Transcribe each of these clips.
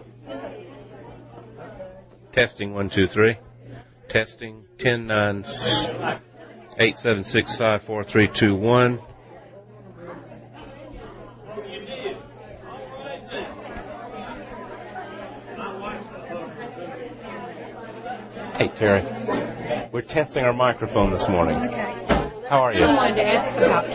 Testing 1 2 3. Testing 10 9 8 7 6 5 4 3 2 1. Hey Terry, we're testing our microphone this morning. Okay. How are you? I wanted to ask about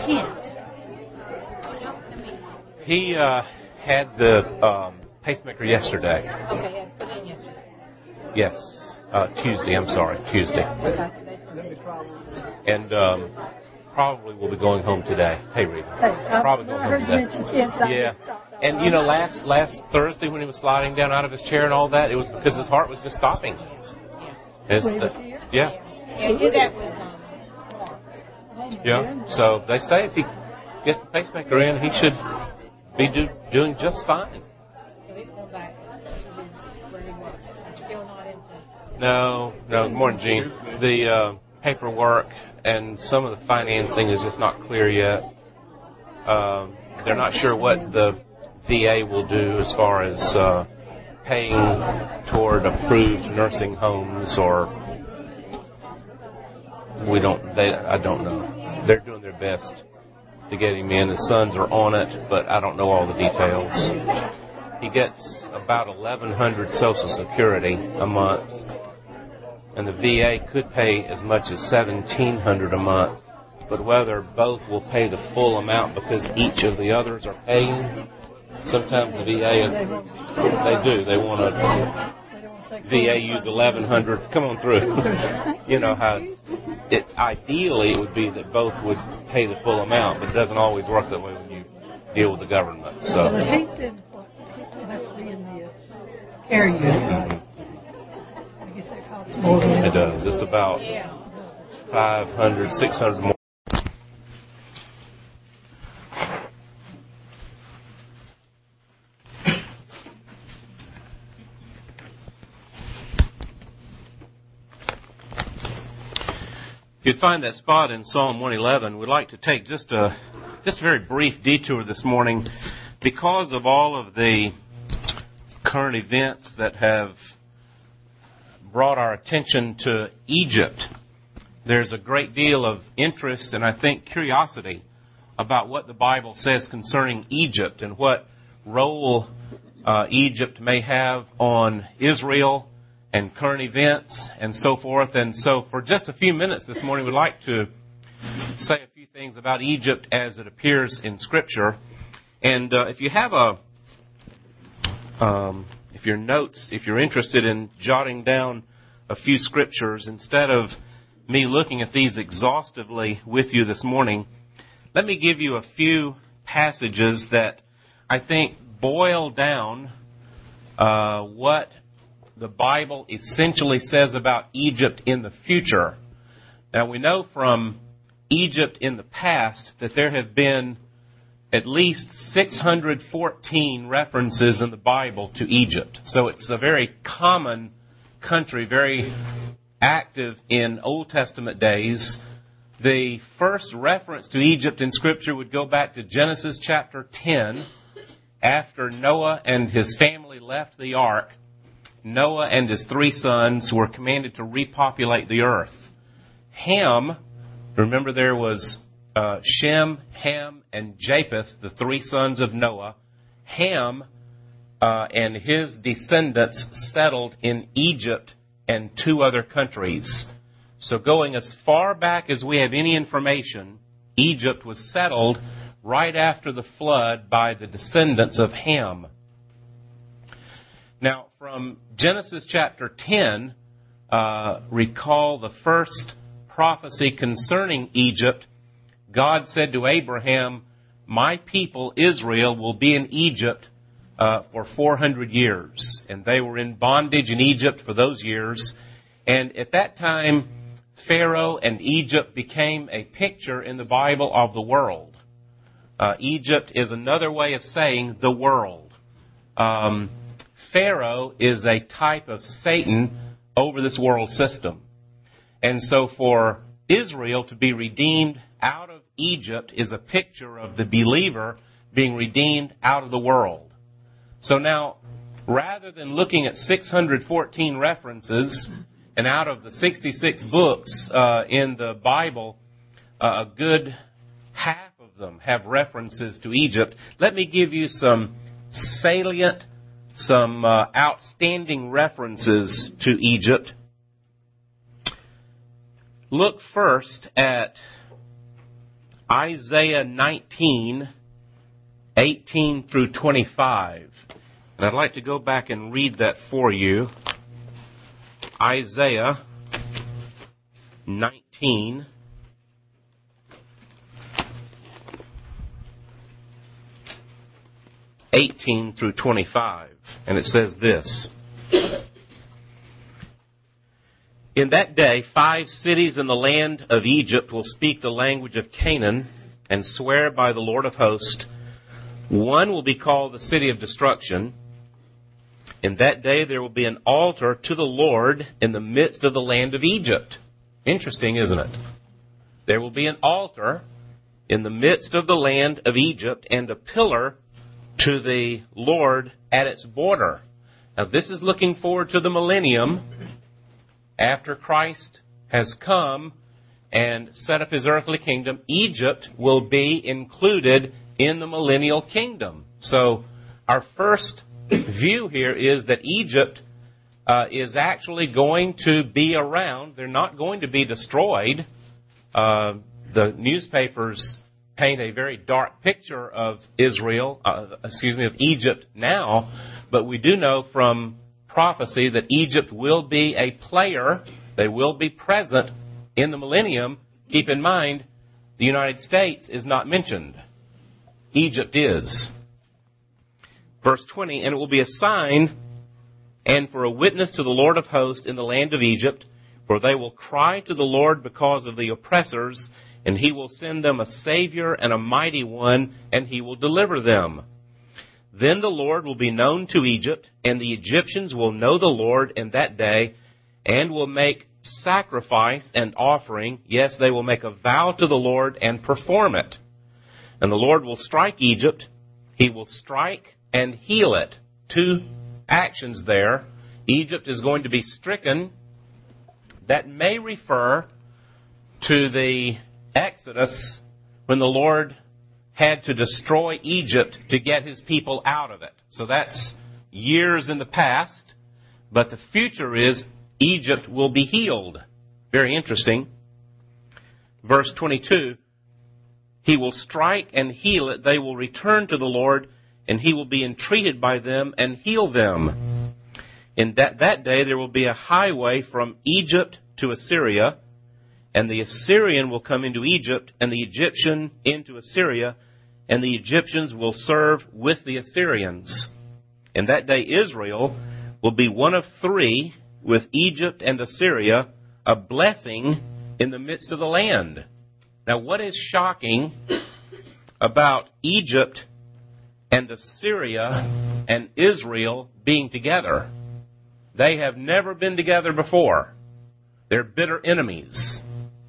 Kent. He had the pacemaker yesterday. Okay, I put it in yesterday. Yes, Tuesday. I'm sorry, Tuesday. Okay. And probably will be going home today. Hey, Rita. Probably going home today. Yeah. And you know, last Thursday when he was sliding down out of his chair and all that, it was because his heart was just stopping. Yeah. He did that with Yeah. So they say if he gets the pacemaker in, he should be doing just fine. So he's going back to where he was. I'm still not into. No. Good morning, Gene. The paperwork and some of the financing is just not clear yet. They're not sure what the VA will do as far as paying toward approved nursing homes, or I don't know. They're doing their best to get him in. His sons are on it, but I don't know all the details. He gets about $1,100 Social Security a month, and the VA could pay as much as $1,700 a month. But whether both will pay the full amount because each of the others are paying, sometimes the VA, they want to VA use $1,100. Come on through. You know how ideally it would be that both would pay the full amount, but it doesn't always work that way when you deal with the government. So he said people have to be in the care unit, right? I guess that costs more than it does. Just about 500, 600 more. If you'd find that spot in Psalm 111, we'd like to take just a very brief detour this morning because of all of the current events that have brought our attention to Egypt. There's a great deal of interest and I think curiosity about what the Bible says concerning Egypt and what role Egypt may have on Israel and current events and so forth. And so for just a few minutes this morning, we'd like to say a few things about Egypt as it appears in Scripture. And if you have if you're interested in jotting down a few scriptures, instead of me looking at these exhaustively with you this morning, let me give you a few passages that I think boil down what the Bible essentially says about Egypt in the future. Now, we know from Egypt in the past that there have been at least 614 references in the Bible to Egypt. So it's a very common country, very active in Old Testament days. The first reference to Egypt in Scripture would go back to Genesis chapter 10. After Noah and his family left the ark, Noah and his 3 sons were commanded to repopulate the earth. Ham, remember there was Shem, Ham, and Japheth, the 3 sons of Noah. Ham and his descendants settled in Egypt and 2 other countries. So going as far back as we have any information, Egypt was settled right after the flood by the descendants of Ham. Now, from Genesis chapter 10, recall the first prophecy concerning Egypt. God said to Abraham, "My people Israel will be in Egypt for 400 years." And they were in bondage in Egypt for those years. And at that time, Pharaoh and Egypt became a picture in the Bible of the world. Egypt is another way of saying the world. Pharaoh is a type of Satan over this world system. And so for Israel to be redeemed out of Egypt is a picture of the believer being redeemed out of the world. So now, rather than looking at 614 references, and out of the 66 books in the Bible, a good half of them have references to Egypt, let me give you some salient, some outstanding references to Egypt. Look first at Isaiah 19, 18 through 25. And I'd like to go back and read that for you. Isaiah 19, 18 through 25. And it says this. In that day, 5 cities in the land of Egypt will speak the language of Canaan and swear by the Lord of hosts. One will be called the city of destruction. In that day there will be an altar to the Lord in the midst of the land of Egypt. Interesting, isn't it? There will be an altar in the midst of the land of Egypt and a pillar to the Lord at its border. Now this is looking forward to the millennium. After Christ has come and set up his earthly kingdom, Egypt will be included in the millennial kingdom. So our first view here is that Egypt is actually going to be around. They're not going to be destroyed. The newspapers paint a very dark picture of of Egypt now, but we do know from prophecy that Egypt will be a player. They will be present in the millennium. Keep in mind, the United States is not mentioned. Egypt is. Verse 20, and it will be a sign and for a witness to the Lord of hosts in the land of Egypt, for they will cry to the Lord because of the oppressors, and he will send them a Savior and a mighty one, and he will deliver them. Then the Lord will be known to Egypt, and the Egyptians will know the Lord in that day, and will make sacrifice and offering. Yes, they will make a vow to the Lord and perform it. And the Lord will strike Egypt. He will strike and heal it. 2 actions there. Egypt is going to be stricken. That may refer to the Exodus when the Lord had to destroy Egypt to get his people out of it. So that's years in the past, but the future is Egypt will be healed. Very interesting. Verse 22, he will strike and heal it. They will return to the Lord, and he will be entreated by them and heal them. In that day there will be a highway from Egypt to Assyria, and the Assyrian will come into Egypt, and the Egyptian into Assyria, and the Egyptians will serve with the Assyrians. In that day Israel will be one of 3 with Egypt and Assyria, a blessing in the midst of the land. Now what is shocking about Egypt and Assyria and Israel being together? They have never been together before. They're bitter enemies.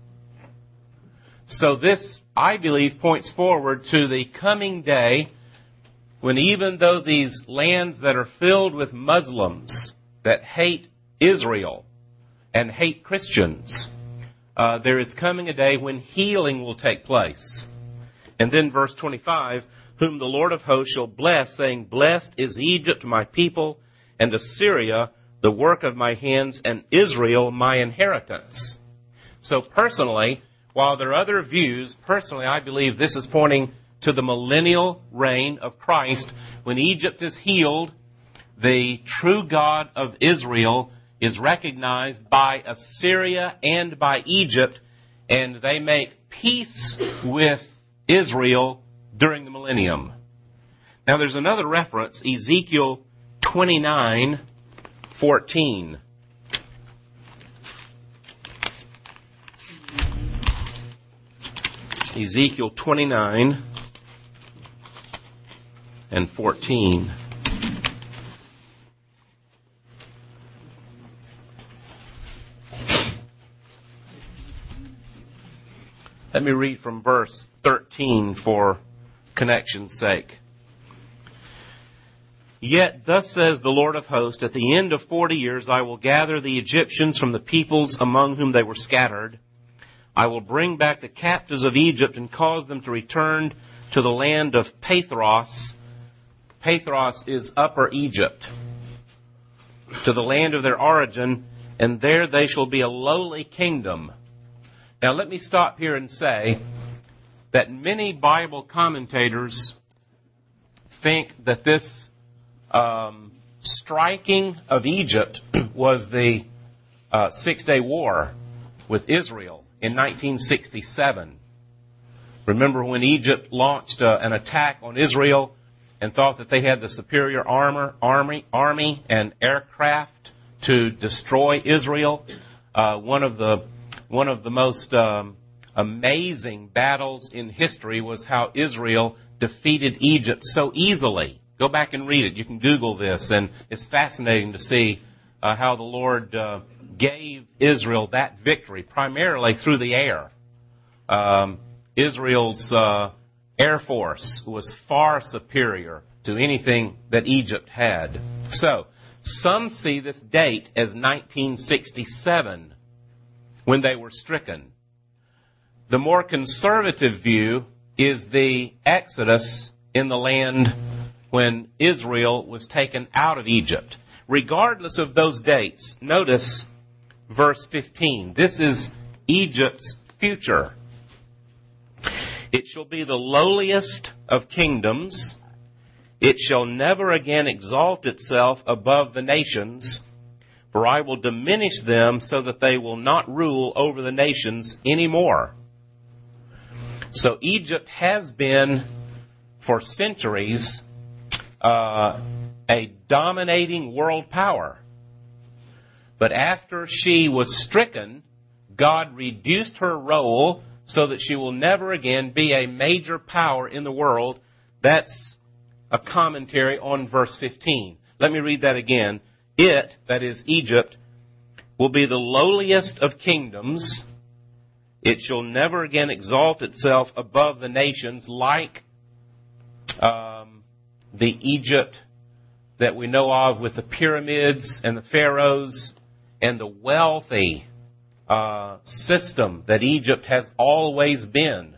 So this, I believe, points forward to the coming day when even though these lands that are filled with Muslims that hate Israel and hate Christians, there is coming a day when healing will take place. And then verse 25, whom the Lord of hosts shall bless, saying, blessed is Egypt, my people, and Assyria, the work of my hands, and Israel, my inheritance. So personally, while there are other views, personally I believe this is pointing to the millennial reign of Christ. When Egypt is healed, the true God of Israel is recognized by Assyria and by Egypt, and they make peace with Israel during the millennium. Now there's another reference, Ezekiel 29:14. Ezekiel 29 and 14. Let me read from verse 13 for connection's sake. Yet thus says the Lord of hosts, at the end of 40 years I will gather the Egyptians from the peoples among whom they were scattered. I will bring back the captives of Egypt and cause them to return to the land of Pathros. Pathros is Upper Egypt. To the land of their origin, and there they shall be a lowly kingdom. Now let me stop here and say that many Bible commentators think that this striking of Egypt was the Six-Day War with Israel in 1967. Remember when Egypt launched an attack on Israel and thought that they had the superior army and aircraft to destroy Israel? One of the most amazing battles in history was how Israel defeated Egypt so easily. Go back and read it. You can Google this, and it's fascinating to see how the Lord gave Israel that victory, primarily through the air. Israel's air force was far superior to anything that Egypt had. So, some see this date as 1967, when they were stricken. The more conservative view is the Exodus in the land when Israel was taken out of Egypt. Regardless of those dates, notice verse 15. This is Egypt's future. It shall be the lowliest of kingdoms. It shall never again exalt itself above the nations, for I will diminish them so that they will not rule over the nations anymore. So Egypt has been, for centuries, a dominating world power. But after she was stricken, God reduced her role so that she will never again be a major power in the world. That's a commentary on verse 15. Let me read that again. It, that is Egypt, will be the lowliest of kingdoms. It shall never again exalt itself above the nations like the Egypt that we know of with the pyramids and the pharaohs and the wealthy system that Egypt has always been.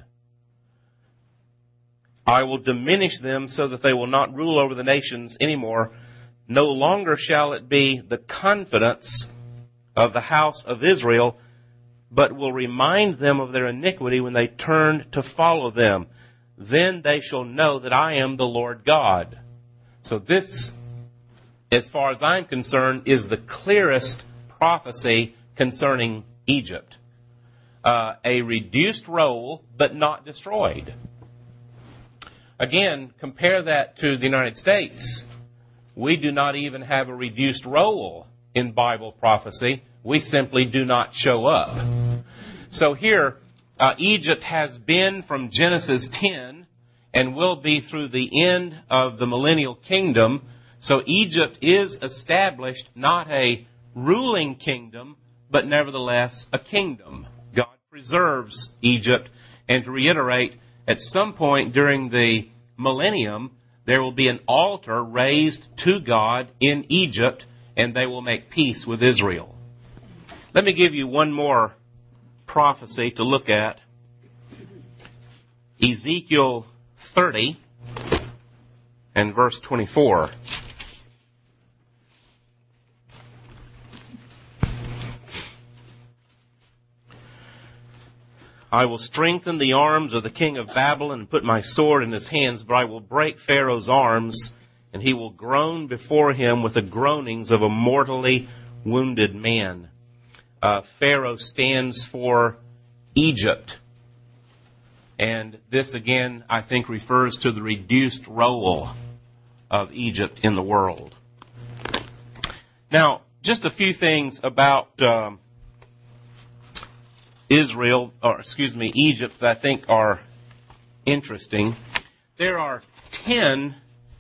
I will diminish them so that they will not rule over the nations anymore. No longer shall it be the confidence of the house of Israel, but will remind them of their iniquity when they turn to follow them. Then they shall know that I am the Lord God. So this, as far as I'm concerned, is the clearest prophecy concerning Egypt. A reduced role, but not destroyed. Again, compare that to the United States. We do not even have a reduced role in Bible prophecy. We simply do not show up. So here, Egypt has been from Genesis 10 and will be through the end of the millennial kingdom. So Egypt is established, not a ruling kingdom, but nevertheless a kingdom. God preserves Egypt. And to reiterate, at some point during the millennium, there will be an altar raised to God in Egypt, and they will make peace with Israel. Let me give you one more prophecy to look at. Ezekiel 30 and verse 24. I will strengthen the arms of the king of Babylon and put my sword in his hands, but I will break Pharaoh's arms, and he will groan before him with the groanings of a mortally wounded man. Pharaoh stands for Egypt. And this again, I think, refers to the reduced role of Egypt in the world. Now, just a few things about Egypt that I think are interesting. There are 10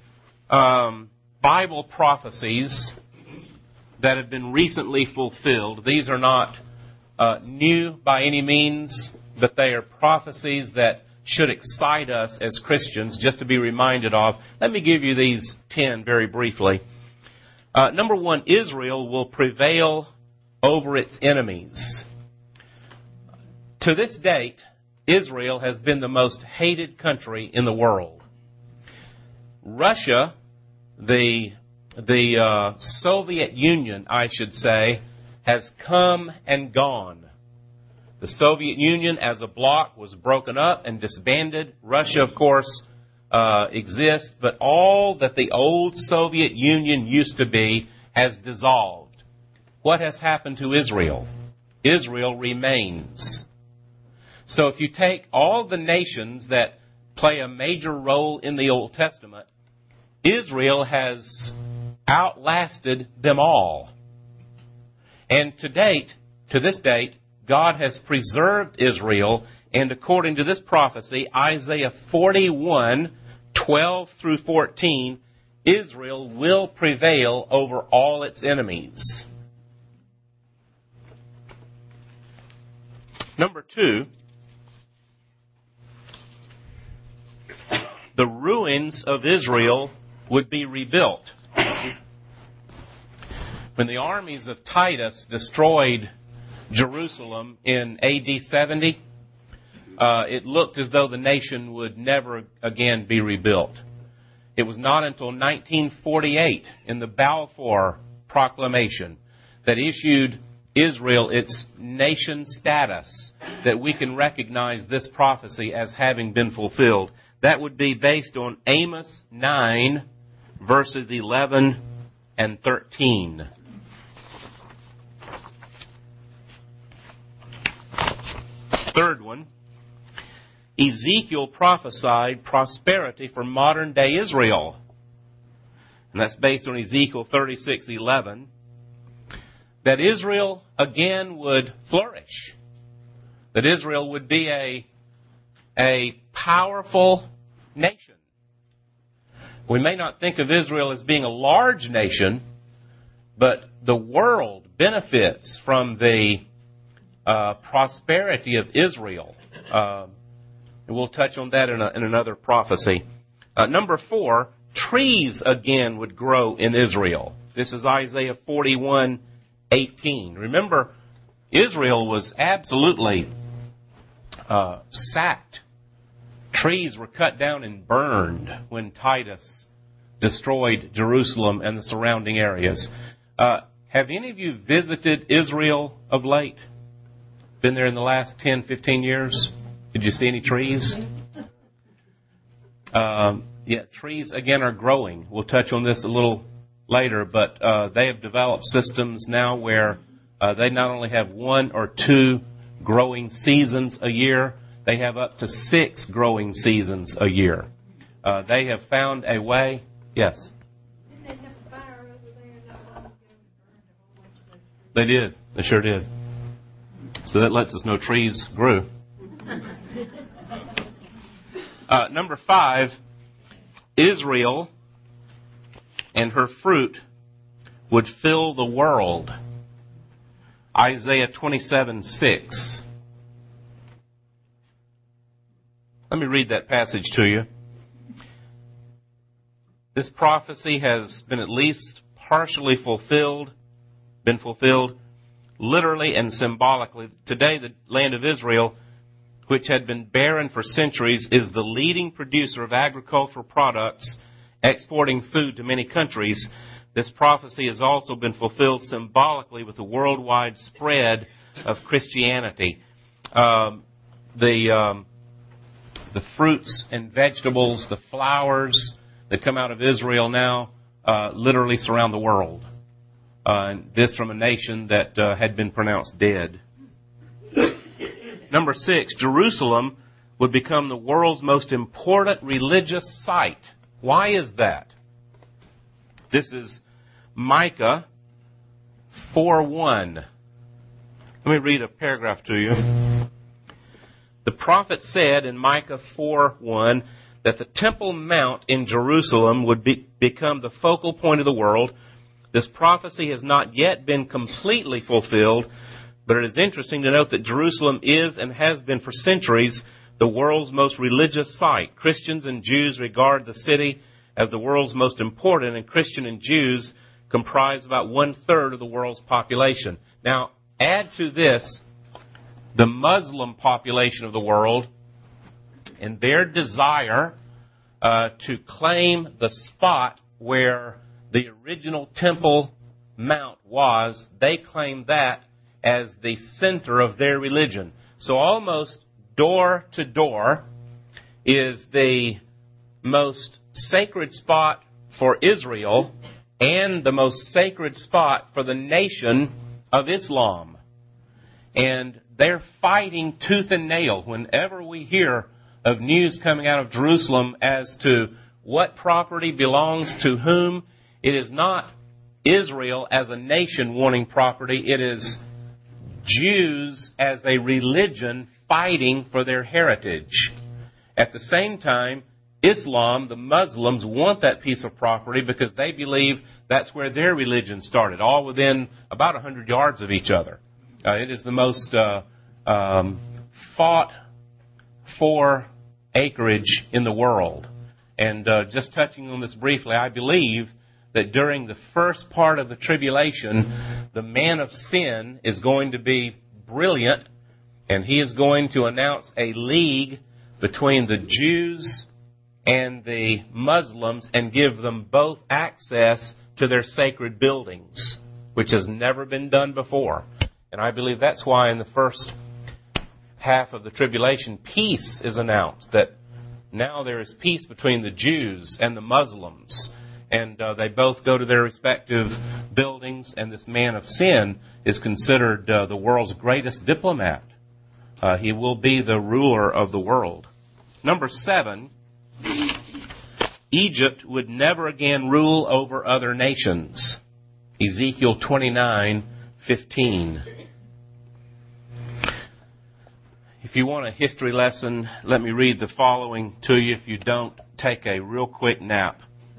Bible prophecies that have been recently fulfilled. These are not new by any means, but they are prophecies that should excite us as Christians just to be reminded of. Let me give you these 10 very briefly. Number one, Israel will prevail over its enemies. To this date, Israel has been the most hated country in the world. Russia, the Soviet Union, I should say, has come and gone. The Soviet Union as a bloc was broken up and disbanded. Russia, of course, exists, but all that the old Soviet Union used to be has dissolved. What has happened to Israel? Israel remains. So if you take all the nations that play a major role in the Old Testament, Israel has outlasted them all. And to this date, God has preserved Israel, and according to this prophecy, Isaiah 41:12 through 14, Israel will prevail over all its enemies. Number two, the ruins of Israel would be rebuilt. When the armies of Titus destroyed Jerusalem in AD 70, it looked as though the nation would never again be rebuilt. It was not until 1948, in the Balfour Proclamation, that issued Israel its nation status, that we can recognize this prophecy as having been fulfilled. That would be based on Amos 9, verses 11 and 13. Third one, Ezekiel prophesied prosperity for modern-day Israel. And that's based on Ezekiel 36:11. That Israel again would flourish. That Israel would be a powerful nation. We may not think of Israel as being a large nation, but the world benefits from the prosperity of Israel. And we'll touch on that in another prophecy. Number 4, trees again would grow in Israel. This is Isaiah 41:18. Remember, Israel was absolutely sacked. Trees were cut down and burned when Titus destroyed Jerusalem and the surrounding areas. Have any of you visited Israel of late? Been there in the last 10, 15 years? Did you see any trees? Trees again are growing. We'll touch on this a little later, but they have developed systems now where they not only have 1 or 2 growing seasons a year, they have up to 6 growing seasons a year. They have found a way. Yes? They did. They sure did. So that lets us know trees grew. Number 5, Israel and her fruit would fill the world. Isaiah 27:6. Let me read that passage to you. This prophecy has been at least partially fulfilled, literally and symbolically. Today, the land of Israel, which had been barren for centuries, is the leading producer of agricultural products, exporting food to many countries. This prophecy has also been fulfilled symbolically with the worldwide spread of Christianity. The fruits and vegetables, the flowers that come out of Israel now literally surround the world. This from a nation that had been pronounced dead. Number 6, Jerusalem would become the world's most important religious site. Why is that? This is Micah 4:1. Let me read a paragraph to you. The prophet said in Micah 4:1 that the Temple Mount in Jerusalem would become the focal point of the world. This prophecy has not yet been completely fulfilled, but it is interesting to note that Jerusalem is and has been for centuries the world's most religious site. Christians and Jews regard the city as the world's most important, and Christian and Jews comprise about 1/3 of the world's population. Now, add to this the Muslim population of the world and their desire to claim the spot where the original Temple Mount was. They claim that as the center of their religion. So almost door to door is the most sacred spot for Israel and the most sacred spot for the nation of Islam. And they're fighting tooth and nail whenever we hear of news coming out of Jerusalem as to what property belongs to whom. It is not Israel as a nation wanting property. It is Jews as a religion fighting for their heritage. At the same time, Islam, the Muslims, want that piece of property because they believe that's where their religion started, all within about 100 yards of each other. It is the most fought for acreage in the world. And just touching on this briefly, I believe that during the first part of the tribulation, the man of sin is going to be brilliant, and he is going to announce a league between the Jews and the Muslims and give them both access to their sacred buildings, which has never been done before. And I believe that's why in the first half of the tribulation, peace is announced, that now there is peace between the Jews and the Muslims. And they both go to their respective buildings, and this man of sin is considered the world's greatest diplomat. He will be the ruler of the world. Number 7, Egypt would never again rule over other nations. Ezekiel 29:15. If you want a history lesson, let me read the following to you. If you don't, take a real quick nap.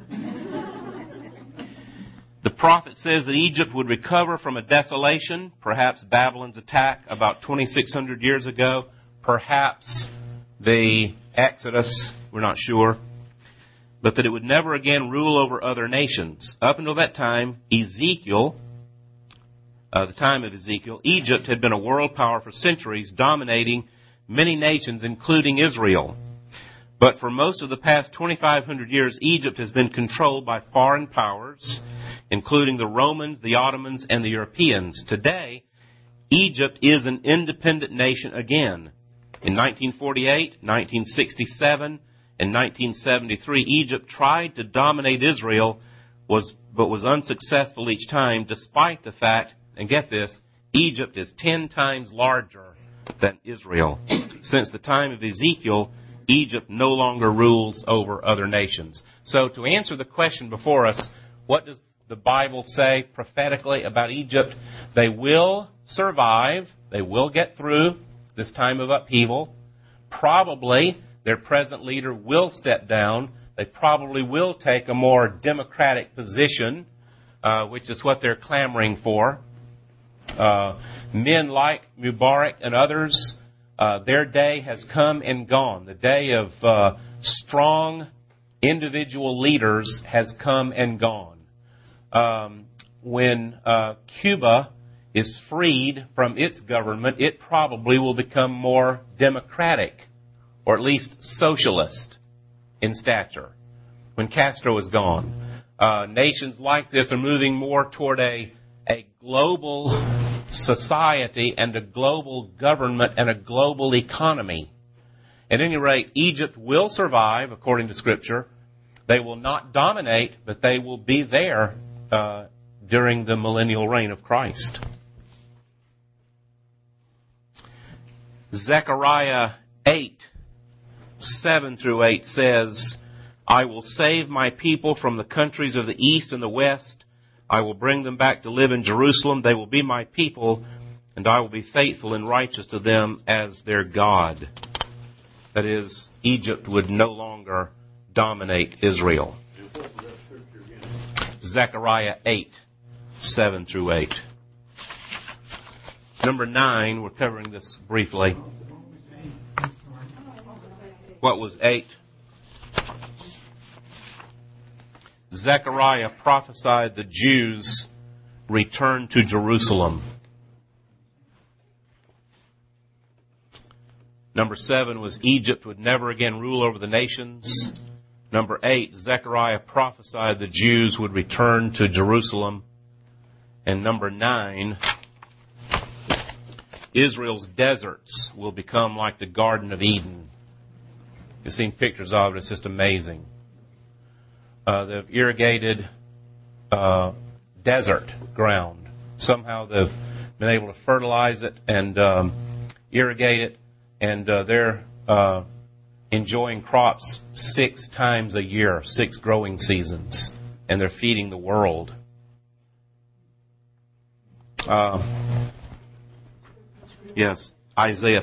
The prophet says that Egypt would recover from a desolation, perhaps Babylon's attack about 2,600 years ago, perhaps the Exodus, we're not sure, but that it would never again rule over other nations. Up until that time, the time of Ezekiel, Egypt had been a world power for centuries, dominating many nations, including Israel. But for most of the past 2,500 years, Egypt has been controlled by foreign powers, including the Romans, the Ottomans, and the Europeans. Today, Egypt is an independent nation again. In 1948, 1967, and 1973, Egypt tried to dominate Israel, but was unsuccessful each time, despite the fact, and get this, Egypt is 10 times larger than Israel. Since the time of Ezekiel, Egypt no longer rules over other nations. So to answer the question before us, what does the Bible say prophetically about Egypt? They will survive. They will get through this time of upheaval. Probably their present leader will step down. They probably will take a more democratic position, which is what they're clamoring for. Men like Mubarak and others, their day has come and gone. The day of strong individual leaders has come and gone. When Cuba is freed from its government, it probably will become more democratic, or at least socialist in stature. When Castro is gone, nations like this are moving more toward a global society and a global government and a global economy. At any rate, Egypt will survive, according to Scripture. They will not dominate, but they will be there during the millennial reign of Christ. Zechariah 8:7-8 says, I will save my people from the countries of the east and the west. I will bring them back to live in Jerusalem. They will be my people, and I will be faithful and righteous to them as their God. That is, Egypt would no longer dominate Israel. Zechariah 8:7-8. Number 9, we're covering this briefly. What was 8? Zechariah prophesied the Jews return to Jerusalem. Number 7 was Egypt would never again rule over the nations. Number 8, Zechariah prophesied the Jews would return to Jerusalem. And number 9, Israel's deserts will become like the Garden of Eden. You've seen pictures of it. It's just amazing. They've irrigated desert ground. Somehow they've been able to fertilize it and irrigate it, and they're enjoying crops 6 times a year, 6 growing seasons, and they're feeding the world. Yes, Isaiah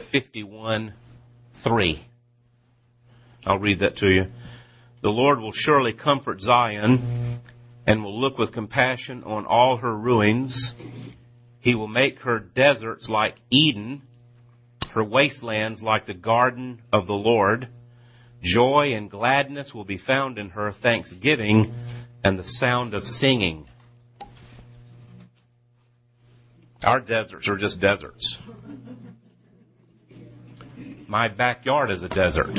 51:3. I'll read that to you. The Lord will surely comfort Zion and will look with compassion on all her ruins. He will make her deserts like Eden, her wastelands like the garden of the Lord. Joy and gladness will be found in her, thanksgiving and the sound of singing. Our deserts are just deserts. My backyard is a desert.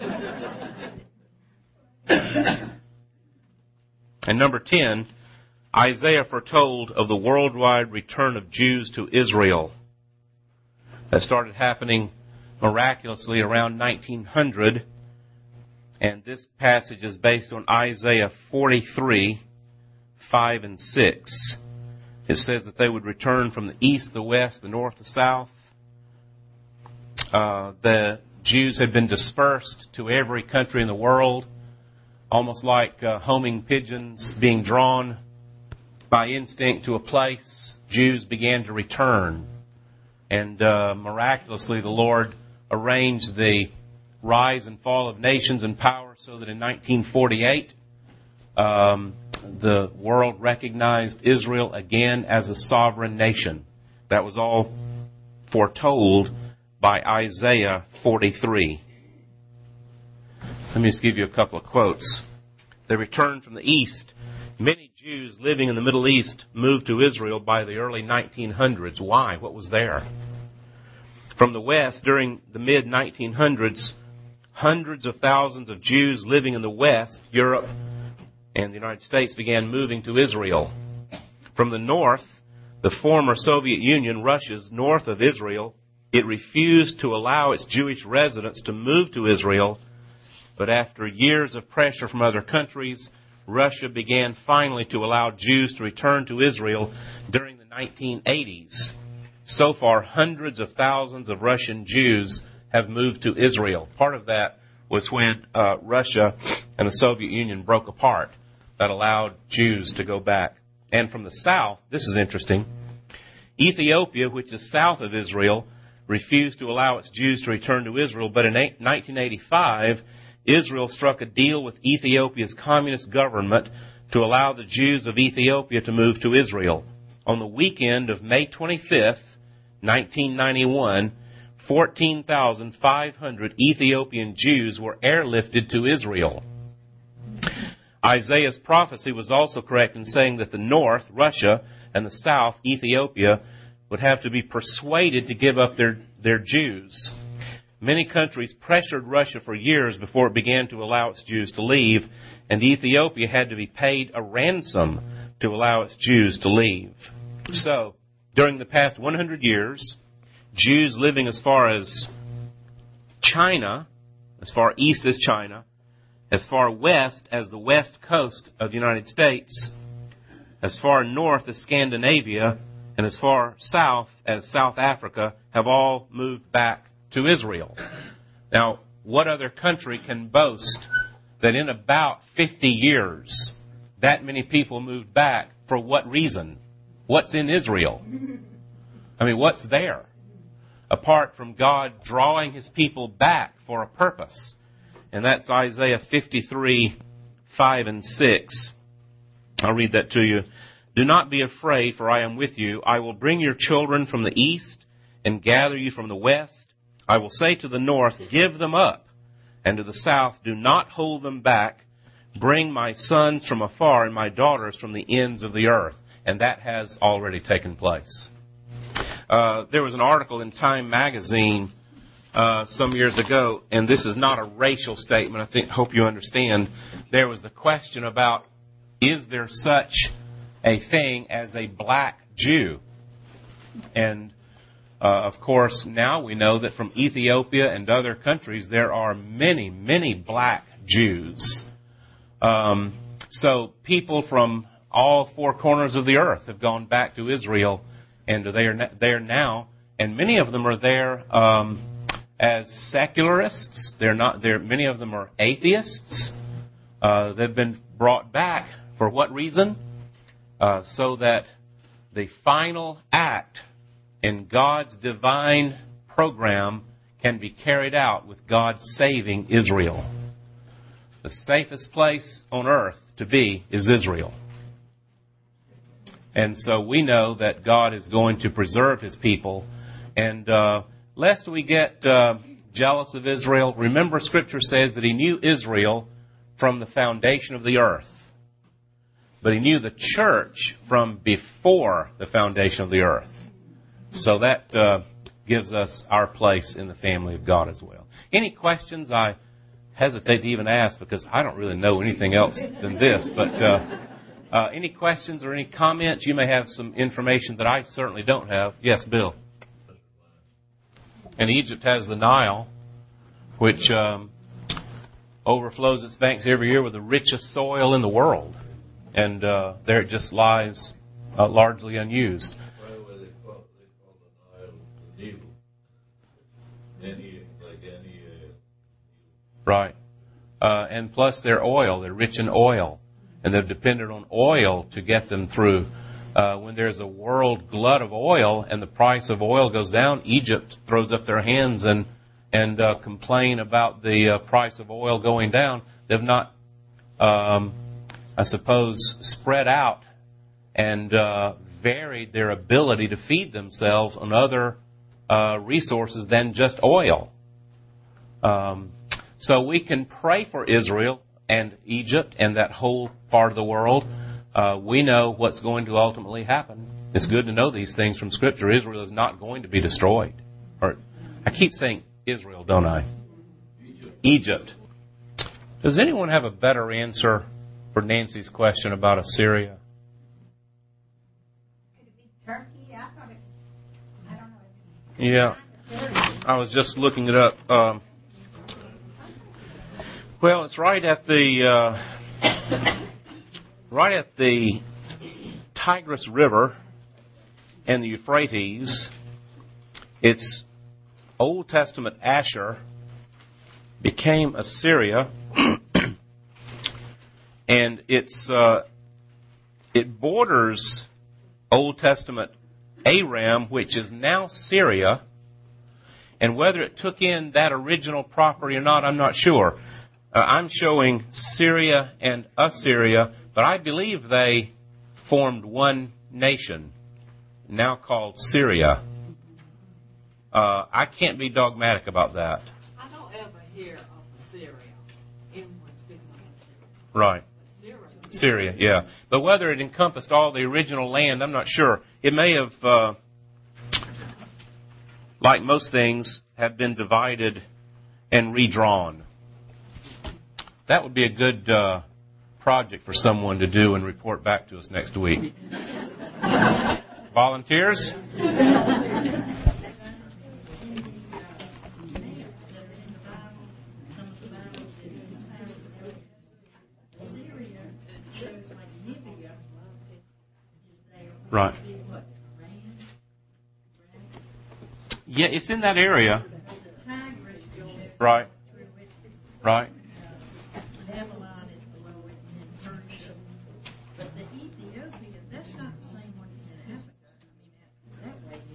And number 10, Isaiah foretold of the worldwide return of Jews to Israel. That started happening miraculously around 1900. And this passage is based on Isaiah 43:5 and 6. It says that they would return from the east, the west, the north, the south. The Jews had been dispersed to every country in the world, almost like homing pigeons being drawn by instinct to a place. Jews began to return. And miraculously, the Lord arranged the rise and fall of nations and power so that in 1948, the world recognized Israel again as a sovereign nation. That was all foretold by Isaiah 43. Let me just give you a couple of quotes. They returned from the east. Many Jews living in the Middle East moved to Israel by the early 1900s. Why? What was there? From the west, during the mid-1900s, hundreds of thousands of Jews living in the west, Europe, and the United States began moving to Israel. From the north, the former Soviet Union, Russia's north of Israel, it refused to allow its Jewish residents to move to Israel, but after years of pressure from other countries, Russia began finally to allow Jews to return to Israel during the 1980s. So far, hundreds of thousands of Russian Jews have moved to Israel. Part of that was when Russia and the Soviet Union broke apart. That allowed Jews to go back. And from the south, this is interesting, Ethiopia, which is south of Israel, refused to allow its Jews to return to Israel, but in 1985, Israel struck a deal with Ethiopia's communist government to allow the Jews of Ethiopia to move to Israel. On the weekend of May 25th, 1991, 14,500 Ethiopian Jews were airlifted to Israel. Isaiah's prophecy was also correct in saying that the north, Russia, and the south, Ethiopia, would have to be persuaded to give up their Jews. Many countries pressured Russia for years before it began to allow its Jews to leave, and Ethiopia had to be paid a ransom to allow its Jews to leave. So, during the past 100 years, Jews living as far as China, as far east as China, as far west as the west coast of the United States, as far north as Scandinavia, and as far south as South Africa, have all moved back to Israel. Now, what other country can boast that in about 50 years, that many people moved back? For what reason? What's in Israel? I mean, what's there? Apart from God drawing His people back for a purpose. And that's Isaiah 53:5 and 6. I'll read that to you. Do not be afraid, for I am with you. I will bring your children from the east and gather you from the west. I will say to the north, give them up, and to the south. Do not hold them back. Bring my sons from afar and my daughters from the ends of the earth. And that has already taken place. There was an article in Time magazine some years ago, and this is not a racial statement. Hope you understand. There was the question about, is there such a thing as a black Jew? And of course, now we know that from Ethiopia and other countries there are many, many black Jews. So people from all four corners of the earth have gone back to Israel, and they are there now. And many of them are there as secularists. They're not there. Many of them are atheists. They've been brought back for what reason? So that the final act in God's divine program can be carried out with God saving Israel. The safest place on earth to be is Israel. And so we know that God is going to preserve His people. And lest we get jealous of Israel, remember Scripture says that He knew Israel from the foundation of the earth. But He knew the church from before the foundation of the earth. So that gives us our place in the family of God as well. Any questions? I hesitate to even ask because I don't really know anything else than this. But any questions or any comments? You may have some information that I certainly don't have. Yes, Bill. And Egypt has the Nile, which overflows its banks every year with the richest soil in the world. And there it just lies largely unused. They call the Nile the Nile. Right. And plus their oil. They're rich in oil. And they've depended on oil to get them through. When there's a world glut of oil and the price of oil goes down, Egypt throws up their hands and complain about the price of oil going down. They've not, I suppose, spread out and varied their ability to feed themselves on other resources than just oil. So we can pray for Israel and Egypt and that whole part of the world. We know what's going to ultimately happen. It's good to know these things from Scripture. Israel is not going to be destroyed. Or I keep saying Israel, don't I? Egypt. Does anyone have a better answer for Nancy's question about Assyria? Could it be Turkey? I thought it. I don't know. Yeah. I was just looking it up. Well, it's right at the Tigris River and the Euphrates. It's Old Testament Ashur became Assyria, and it borders Old Testament Aram, which is now Syria. And whether it took in that original property or not, I'm not sure. I'm showing Syria and Assyria, but I believe they formed one nation, now called Syria. I can't be dogmatic about that. I don't ever hear of Assyria. Anyone speaking of Assyria. Right. Syria. Syria, yeah. But whether it encompassed all the original land, I'm not sure. It may have, like most things, have been divided and redrawn. That would be a good project for someone to do and report back to us next week. Volunteers? Right. Yeah, it's in that area. Right. Right. Babylon is below it, and then Persia. But the Ethiopia, that's not the same one as in Africa. I mean, that way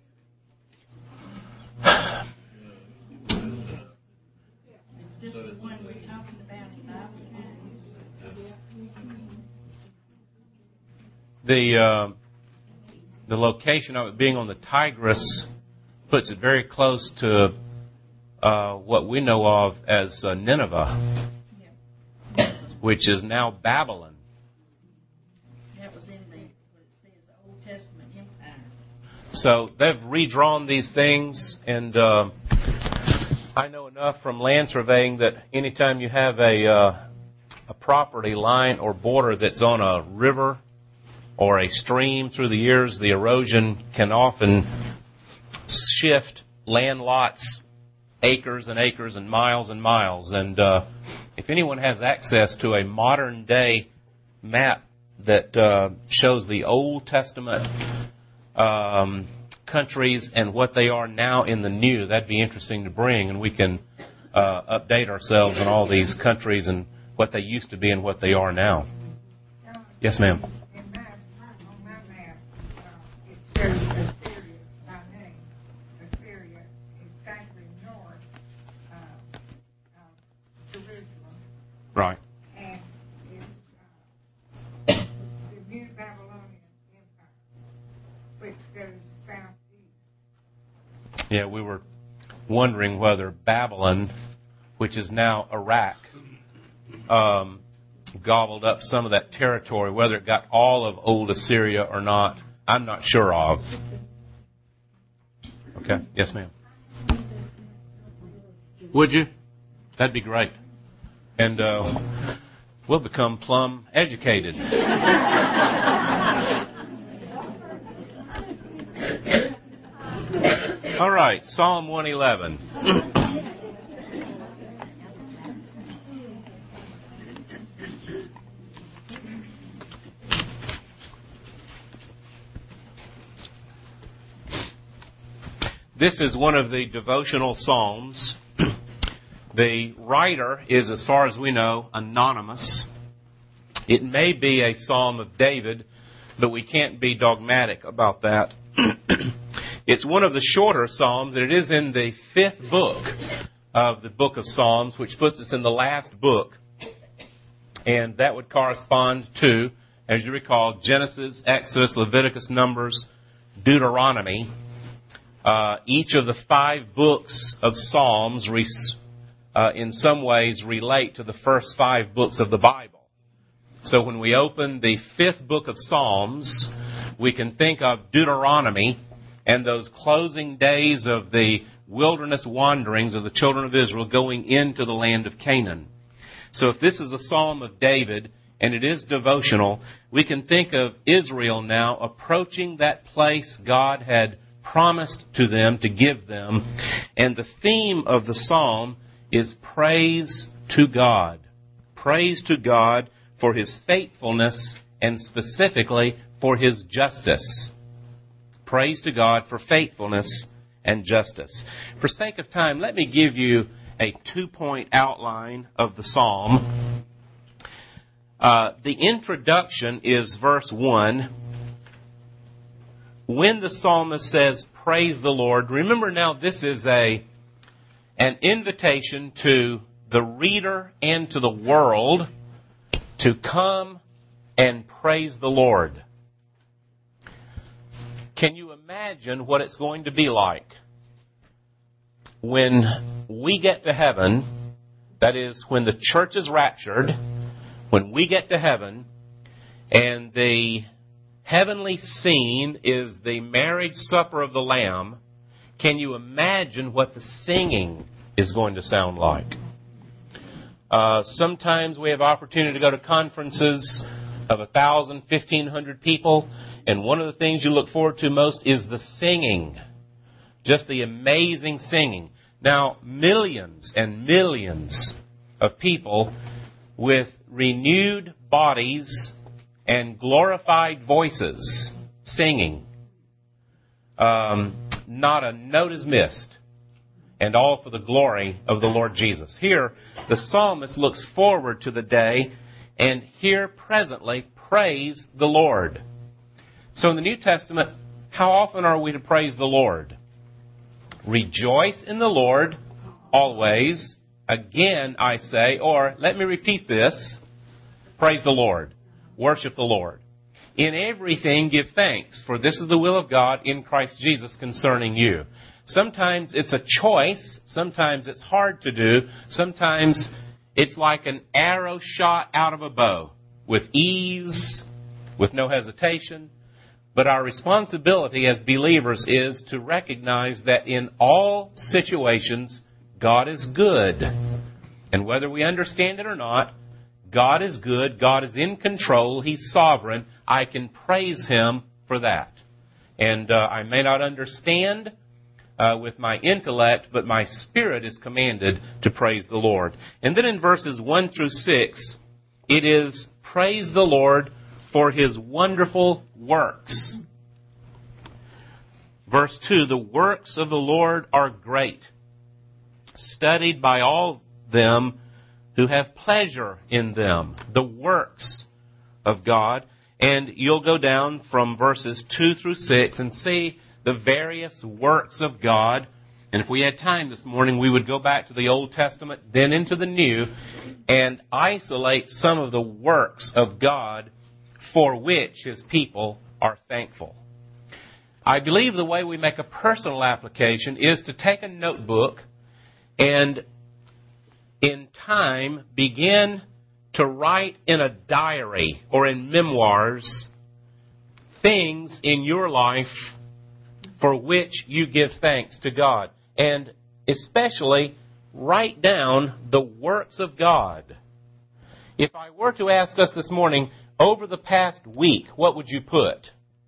is this the one we're talking about in Bible? The location of it being on the Tigris puts it very close to what we know of as Nineveh, which is now Babylon. That was in the, what it says, Old Testament empire. So they've redrawn these things, and I know enough from land surveying that anytime you have a property line or border that's on a river or a stream through the years, the erosion can often shift land lots, acres and acres and miles and miles. And if anyone has access to a modern day map that shows the Old Testament countries and what they are now in the new, that'd be interesting to bring, and we can update ourselves on all these countries and what they used to be and what they are now. Yes, ma'am. On my map, it shows Assyria by name. Assyria is exactly north of Jerusalem, Right. and is the New Babylonian Empire, which goes southeast. Yeah, we were wondering whether Babylon, which is now Iraq, gobbled up some of that territory, whether it got all of old Assyria or not, I'm not sure of. Okay. Yes, ma'am. Would you? That'd be great. And we'll become plumb educated. All right, Psalm 111. This is one of the devotional psalms. The writer is, as far as we know, anonymous. It may be a psalm of David, but we can't be dogmatic about that. It's one of the shorter psalms, and it is in the 5th book of the book of Psalms, which puts us in the last book. And that would correspond to, as you recall, Genesis, Exodus, Leviticus, Numbers, Deuteronomy. Each of the 5 books of Psalms in some ways relate to the first 5 books of the Bible. So when we open the 5th book of Psalms, we can think of Deuteronomy and those closing days of the wilderness wanderings of the children of Israel going into the land of Canaan. So if this is a psalm of David, and it is devotional, we can think of Israel now approaching that place God had promised to them to give them. And the theme of the psalm is praise to God. Praise to God for His faithfulness and specifically for His justice. Praise to God for faithfulness and justice. For sake of time, let me give you a 2-point outline of the psalm. The introduction is verse 1. When the psalmist says, praise the Lord, remember now this is an invitation to the reader and to the world to come and praise the Lord. Can you imagine what it's going to be like when we get to heaven, that is, when the church is raptured, when we get to heaven, and the heavenly scene is the marriage supper of the Lamb? Can you imagine what the singing is going to sound like? Sometimes we have opportunity to go to conferences of 1,000, 1,500 people, and one of the things you look forward to most is the singing. Just the amazing singing. Now, millions and millions of people with renewed bodies and glorified voices singing. Not a note is missed. And all for the glory of the Lord Jesus. Here, the psalmist looks forward to the day, and here presently, praise the Lord. So in the New Testament, how often are we to praise the Lord? Rejoice in the Lord always. Again, I say, or let me repeat this, praise the Lord. Worship the Lord. In everything give thanks, for this is the will of God in Christ Jesus concerning you. Sometimes it's a choice. Sometimes it's hard to do. Sometimes it's like an arrow shot out of a bow, with ease, with no hesitation. But our responsibility as believers is to recognize that in all situations, God is good. And whether we understand it or not, God is good. God is in control. He's sovereign. I can praise Him for that. And I may not understand with my intellect, but my spirit is commanded to praise the Lord. And then in verses 1 through 6, it is praise the Lord for His wonderful works. Verse 2, the works of the Lord are great, studied by all them who have pleasure in them. The works of God. And you'll go down from verses 2 through 6 and see the various works of God. And if we had time this morning, we would go back to the Old Testament, then into the New, and isolate some of the works of God for which His people are thankful. I believe the way we make a personal application is to take a notebook and in time begin to write in a diary or in memoirs things in your life for which you give thanks to God. And especially write down the works of God. If I were to ask us this morning, over the past week, what would you put?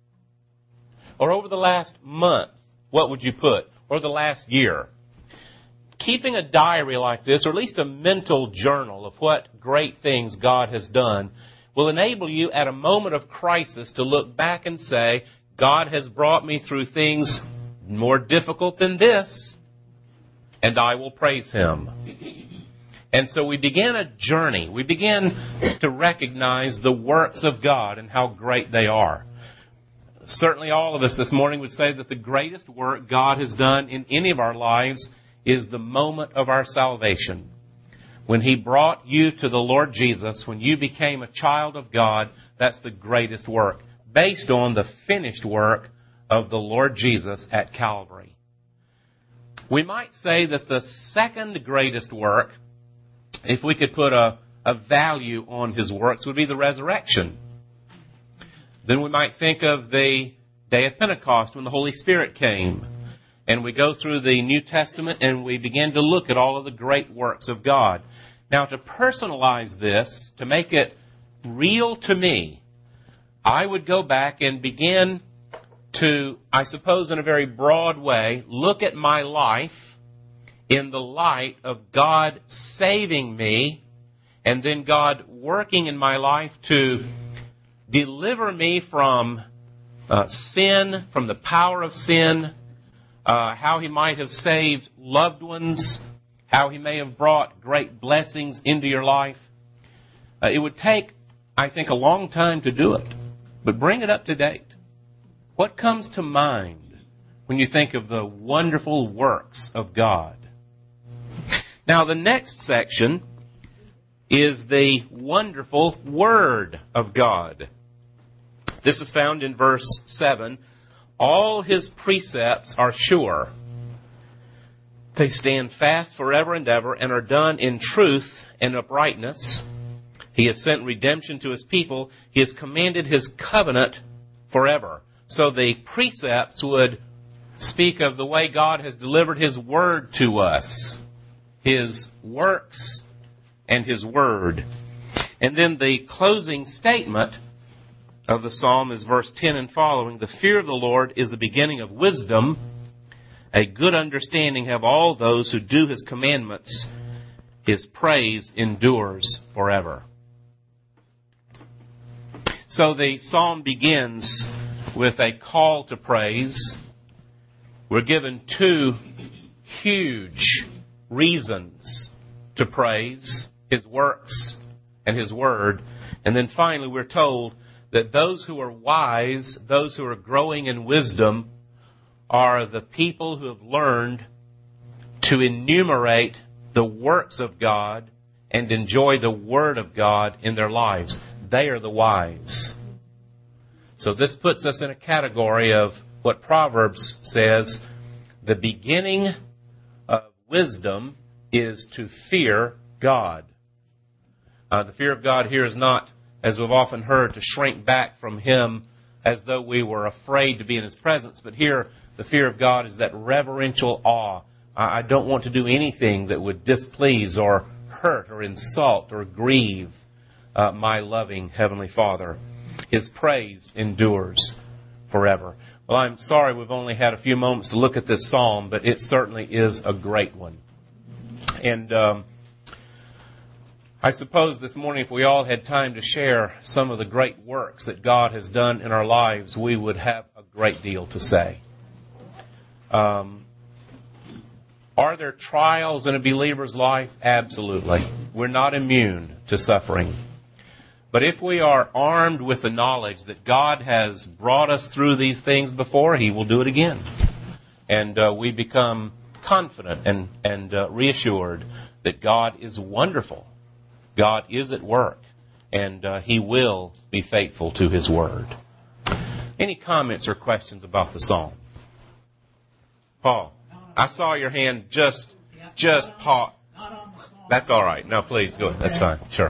Or over the last month, what would you put? Or the last year? Keeping a diary like this, or at least a mental journal of what great things God has done, will enable you at a moment of crisis to look back and say, God has brought me through things more difficult than this, and I will praise Him. And so we begin a journey. We begin to recognize the works of God and how great they are. Certainly all of us this morning would say that the greatest work God has done in any of our lives is the moment of our salvation. When He brought you to the Lord Jesus, when you became a child of God, that's the greatest work, based on the finished work of the Lord Jesus at Calvary. We might say that the second greatest work, if we could put a value on His works, would be the resurrection. Then we might think of the day of Pentecost when the Holy Spirit came. And we go through the New Testament and we begin to look at all of the great works of God. Now, to personalize this, to make it real to me, I would go back and begin to, I suppose in a very broad way, look at my life in the light of God saving me and then God working in my life to deliver me from sin, from the power of sin, how He might have saved loved ones, how He may have brought great blessings into your life. It would take, I think, a long time to do it, but bring it up to date. What comes to mind when you think of the wonderful works of God? Now, the next section is the wonderful Word of God. This is found in verse 7. All His precepts are sure. They stand fast forever and ever and are done in truth and uprightness. He has sent redemption to His people. He has commanded His covenant forever. So the precepts would speak of the way God has delivered His Word to us, His works and His Word. And then the closing statement of the psalm is verse 10 and following. The fear of the Lord is the beginning of wisdom. A good understanding have all those who do His commandments. His praise endures forever. So the psalm begins with a call to praise. We're given two huge reasons to praise: His works and His Word. And then finally we're told that those who are wise, those who are growing in wisdom, are the people who have learned to enumerate the works of God and enjoy the Word of God in their lives. They are the wise. So this puts us in a category of what Proverbs says, The beginning of wisdom is to fear God. The fear of God here is not, as we've often heard, to shrink back from Him as though we were afraid to be in His presence. But here, the fear of God is that reverential awe. I don't want to do anything that would displease or hurt or insult or grieve my loving Heavenly Father. His praise endures forever. Well, I'm sorry we've only had a few moments to look at this psalm, but it certainly is a great one. And I suppose this morning if we all had time to share some of the great works that God has done in our lives, we would have a great deal to say. Are there trials in a believer's life? Absolutely. We're not immune to suffering. But if we are armed with the knowledge that God has brought us through these things before, He will do it again. And we become confident and reassured that God is wonderful. God is at work, and He will be faithful to His word. Any comments or questions about the psalm? Paul, I saw your hand just pop. That's all right. No, please, go ahead. That's fine. Sure.